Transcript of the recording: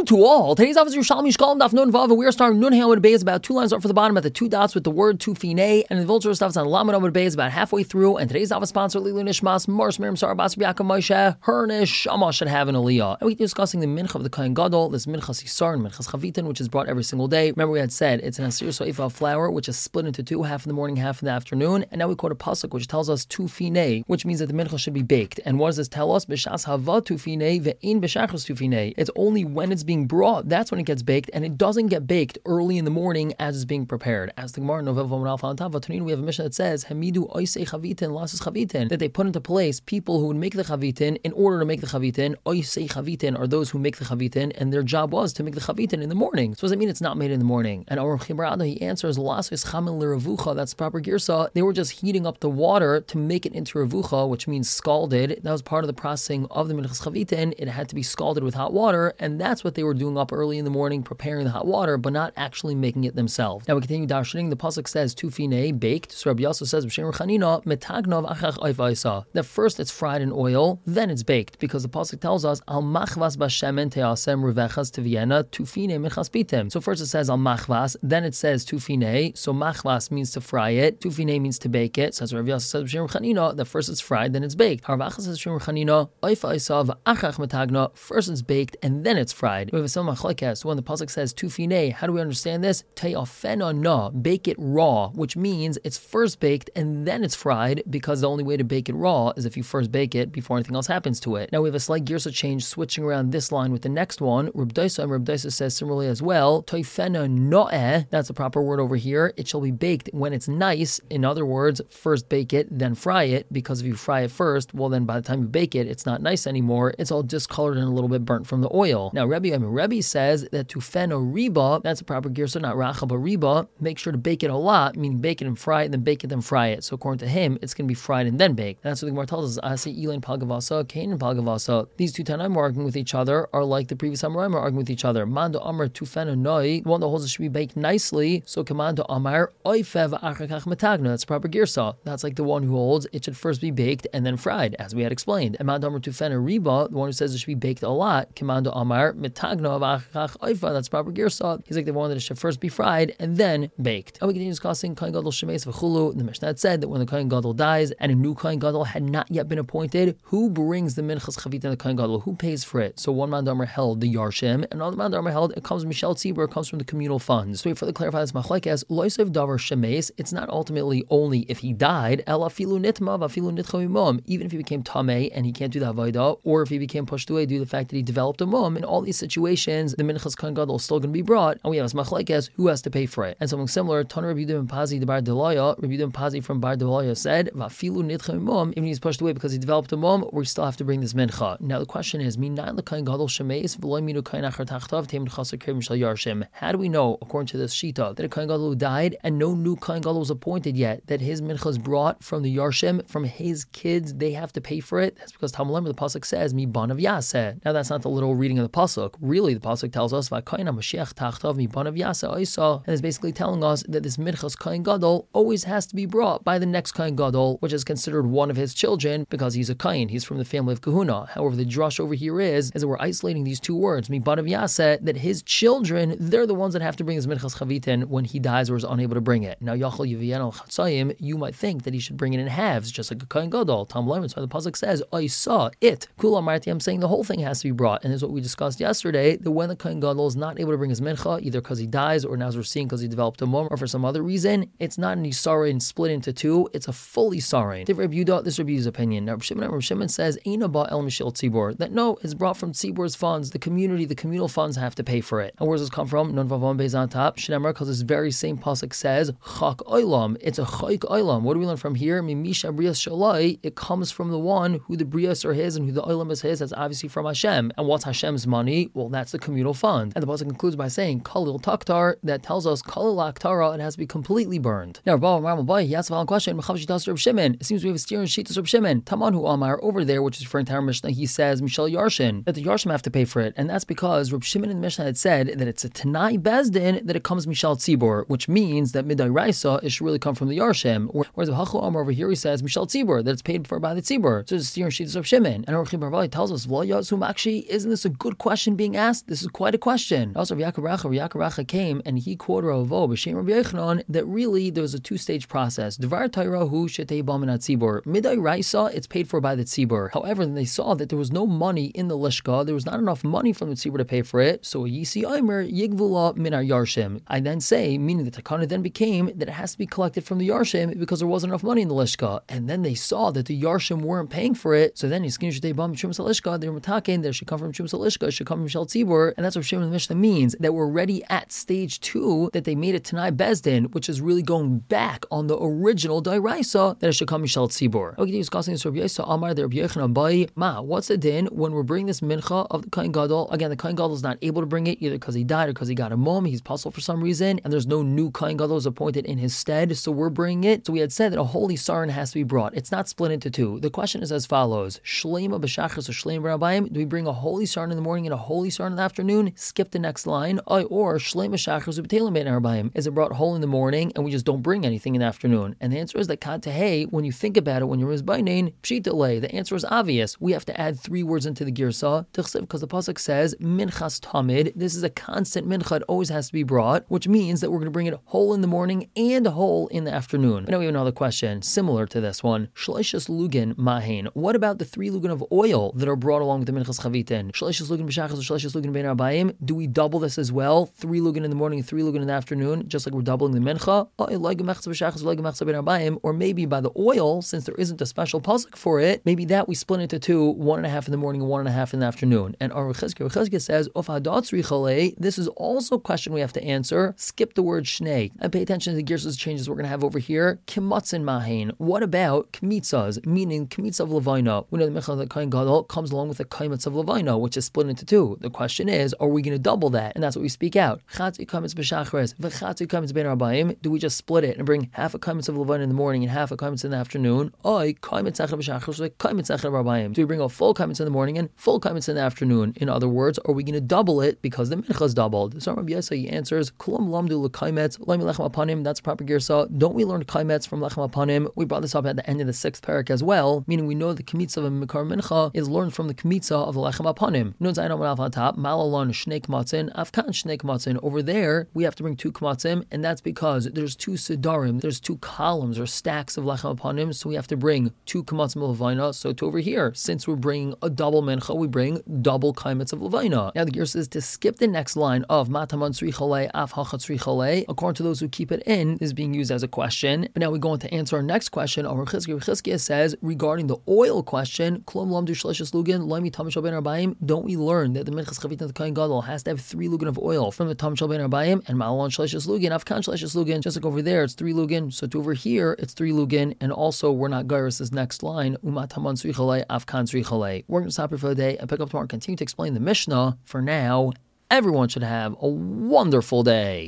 Shalom to all. Today's officer Shalom Yishkalim Daf Nun Vav, and we are starting Nun Hamad Bay. It's about 2 lines up for the bottom at the 2 dots with the word Tufine, and the Vulture stuff is on Lamed Amud Bay. It's about halfway through. And today's office sponsor Lilu Nishmas Mars Miriam Sarah Bas Yaakov Moshe her Neshama should have an Aliyah. And we're discussing the Mincha of the Kohen Gadol, this Minchas Yisar and Minchas Chavitin, which is brought every single day. Remember, we had said it's an Asir Soifa flour, which is split into two, half in the morning, half in the afternoon. And now we quote a pasuk which tells us Tufine, which means that the Mincha should be baked. And what does this tell us? B'shas hava Tufine ve'in b'shachris Tufine. It's only when it's being brought, that's when it gets baked, and it doesn't get baked early in the morning as it's being prepared. As the Gemara Novel we have a mission that says Hamidu oisei chavitin lasses chavitin, that they put into place people who would make the chavitin in order to make the chavitin. Oisei chavitin are those who make the chavitin, and their job was to make the chavitin in the morning. So does that mean it's not made in the morning? And Aram Chibarada, he answers lasses chamil l'ravucha. That's the proper girsa. They were just heating up the water to make it into ravucha, which means scalded. That was part of the processing of the minchas chavitin. It had to be scalded with hot water, and that's what they were doing up early in the morning, preparing the hot water, but not actually making it themselves. Now we continue darshaning. The pasuk says Tufine, baked. So Rabbi Yosef says B'Shem Chanina metagnov achach oivaisa, that first it's fried in oil, then it's baked, because the pasuk tells us al machvas bashemen teasem revechas teviena Tufine minchas pitim. So first it says al machvas, then it says Tufine. So machvas means to fry it, Tufine means to bake it. So as Rabbi Yosef says B'Shem Chanina, that first it's fried, then it's baked. Harvacha says B'Shem Chanina oivaisa v'achach metagna, first it's baked and then it's fried. We have a similar machlekes when the pasuk says Tufine. How do we understand this? Te'afena na, bake it raw, which means it's first baked and then it's fried, because the only way to bake it raw is if you first bake it before anything else happens to it. Now we have a slight girsa change switching around this line with the next one. Reb Daisa says similarly as well. Te'afena no'eh, that's the proper word over here. It shall be baked when it's nice. In other words, first bake it, then fry it, because if you fry it first, well then by the time you bake it, it's not nice anymore. It's all discolored and a little bit burnt from the oil. Now Rebbe says that tufeno riba, that's a proper gear, so not racha but riba, make sure to bake it a lot, meaning bake it and fry it, and then bake it then fry it. So according to him, it's going to be fried and then baked. And that's what the Gemara tells us. Asi Elaine Palgavasa, Cain and Palgavasa. These two Tanaim are arguing with each other, are like the previous Amoraim are arguing with each other. Mando Amar tufeno noi, the one that holds it should be baked nicely. So Kamando Amar oifev achakach metagna. That's proper girsa. That's like the one who holds it should first be baked and then fried, as we had explained. And Mando Amar tufeno riba, the one who says it should be baked a lot. Kamando Amar metagna v'achakach oifa. That's proper girsa. He's like the one that it should first be fried and then baked. And we continue discussing Kohen Gadol Shemeis v'chulu. The Mishnah said that when the Kohen Gadol dies and a new Kohen Gadol had not yet been appointed, who brings the minchas chavit and the Kohen Gadol? Who pays for it? So one man Damar held the Yarshim, and another man Damar held it comes from Mishal Tzibur, it comes from the communal funds. So we further clarify this machlekes. Loisev davar shemeis. It's not ultimately only if he died. Ela filu nitma v'filu nitcha mimum. Even if he became tamei and he can't do the avodah, or if he became pushed away due to the fact that he developed a mum. In all these situations, the minchas Kohen Gadol is still going to be brought, and we have a machlekes who has to pay for it. And something similar, Tana Rabbi Yehuda ben Pazi the Bar Delaya, Rabbi Yehuda ben Pazi from Bar Delaya said, "Vafilu nitcha mum." Even if he's pushed away because he developed a mum, we still have to bring this mincha. Now the question is, minan l'Kohen Gadol shemeis v'lo minu Kohen achar tachtav teim chasar kir mishal yarshim. How do we know, according to this shita, that a Kohen Gadol who died and no new Kohen Gadol was appointed yet, that his mincha is brought from the yarshim, from his kids? They have to pay for it. That's because Talmud the pasuk says mi banav yaseh. Now that's not the literal reading of the pasuk. Really, the pasuk tells us v'kohen Mashiach tachtav mi banav yaseh oisa, and it's basically telling us that this minchas Kohen Gadol always has to be brought by the next Kohen Gadol, which is considered one of his children because he's a Kohen. He's from the family of Kahuna. However, the drush over here is that we're isolating these two words, mi banav yaseh, that his children, they're the ones that have to bring his minchas chavitin when he dies or is unable to bring it. Now, yachol yivien al chatzayim, you might think that he should bring it in halves, just like a Kohen Gadol. Tam Lemon, so the pasuk says, I saw it. Kula marti, I'm saying the whole thing has to be brought. And this is what we discussed yesterday, that when the Kohen Gadol is not able to bring his mincha, either because he dies or now as we're seeing because he developed a mum or for some other reason, it's not an isarin split into two, it's a full isarin. This is Rabbi Yehuda's opinion. Now, Rabbi Shimon says, Eina ba el mishil tzibur, that no, it's brought from Tzibur's funds, the community, the communal funds have to pay for it. And where does this come from? Nun Vavam Beis on top. Shnemar, because this very same pasuk says, Chak oilam, it's a chayk oilam. What do we learn from here? Mimisha brias shalai, it comes from the one who the brias are his and who the oilam is his. That's obviously from Hashem. And what's Hashem's money? Well, that's the communal fund. And the pasuk concludes by saying, Kalil taktar, that tells us Kalil aktara, it has to be completely burned. Now, he asks a following question. It seems we have a steer and sheet to Reb Shimon. Tamanhu Amar over there, which is referring to our Mishnah, he says Mishal Yarshin, that the Yarshim have to pay for it, and that's because Reb Shimon in the Mishnah had said that it's a Tanai Bezdin that it comes Mishal Tzibur, which means that Midai Raisa it should really come from the Yarshim. Whereas the Hachu Amar over here he says Mishal Tzibur, that it's paid for by the Tzibur. So it's a steer and sheet to Reb Shimon. And Reb Shimon tells us, well, Yazum, actually, isn't this a good question being being asked? This is quite a question. Also, Rav Yaakov came and he quoted Rav Avo b'Shem Rabbi Yochanan that really there was a two-stage process. Dvar Torah hu shetei ba min hatzibur. Midai Raisa, it's paid for by the tzibur. However, they saw that there was no money in the lishka, there was not enough money from the tzibur to pay for it, so Yisi Aimer Yigvula min yarshim. I then say, meaning the takana then became that it has to be collected from the yarshim because there wasn't enough money in the lishka. And then they saw that the yarshim weren't paying for it, so then Yiskin shetei ba min shumas lishka, they were mataken, there should come from shumas lishka, it should come from shel tzibur, and that's what Shem and the Mishnah means, that we're already at stage 2, that they made it Tanai Bezdin, which is really going back on the original Dairaisa that it should come Mishal Tzibur. Okay, discussing this Rabbi Yosef Amar, the Rabbi Yochanan Bai, what's the din when we're bringing this mincha of the Kohen Gadol? Again, the Kohen Gadol is not able to bring it either because he died or because he got a mum, he's puzzled for some reason, and there's no new Kohen Gadol is appointed in his stead, so we're bringing it. So we had said that a holy saran has to be brought. It's not split into two. The question is as follows: Shleima b'shachris or Shleima b'rabayim? Do we bring a holy saran in the morning and a holy saran in the afternoon? Skip the next line. Or Shleima b'shachris u'b'telim bein harabayim? Is it brought whole in the morning and we just don't bring anything in the afternoon? And the answer is that Katehei, when you think about it, when you're Mizbainain, Pshitale, the answer is obvious. We have to add 3 words into the Girsa, because the Pasuk says, Minchas Tamid. This is a constant mincha, it always has to be brought, which means that we're going to bring it whole in the morning and whole in the afternoon. And now we have another question, similar to this one. Shleishas Lugin Mahain. What about the 3 Lugin of oil that are brought along with the Minchas Chavitin? Shleishas Lugin B'Shachas or Shleishas Lugin Bein Arbayim? Do we double this as well? 3 Lugin in the morning, 3 Lugin in the afternoon, just like we're doubling the Mincha? Or maybe by the oil, since there isn't a special pasuk for it, maybe that we split into 2, 1.5 in the morning and 1.5 in the afternoon. And our Chizkiah says, this is also a question we have to answer. Skip the word shnei and pay attention to the gears changes we're going to have over here. Kimatzin mahain. What about kmitzas, meaning kmitza of levina? We know the Mincha of the Kohen Gadol comes along with the kaimitz of levina, which is split into 2. The question is, are we going to double that? And that's what we speak out. Do we just split it and bring half a kaimitz of levina in the morning and half a kaimitz in the afternoon? Do we bring a full kaimitz in the morning and full kaimitz in the afternoon? In other words, are we going to double it because the mincha is doubled? So Rabbi Yosef answers, Kulam lamdu lekaimetz, lami lechem apanim. That's proper girsa. Don't we learn kaimetz from lechem apanim? We brought this up at the end of the 6th parak as well, meaning we know the kmitza of a mikar mincha is learned from the kmitza of the lechem apanim. Nun zayin amar al top malalon shnei kmatzin afkan shnei kmatzin. Over there we have to bring 2 kmatzim, and that's because there's 2 sedarim, there's 2 columns or stacks of lechem apanim, so we have to bring 2 kmatzim of levina. So to over here, since we're bringing a double mincha, we bring double kaimetz of levina. Now the gear says to skip the next line of mataman tzri chalei af hachat tzri chalei. According to those who keep it in, is being used as a question. But now we go on to answer our next question. Our Chizkiah says regarding the oil question, klom lamdu shleishas lugin loimi tamishal ben arbayim. Don't we learn that the minchas chavit and the Kohen Gadol has to have 3 lugin of oil from the tamishal ben arbayim and malon shleishas lugin afkan shleishas lugin? Just like over there, it's 3 lugin. So to over here, it's 3 lugin, and also we're not gairis this next line. Umat haman tzri chalei afkan tzri chalei. We're going to stop here for the day and pick up tomorrow and continue to explain the Mishnah. For now, everyone should have a wonderful day.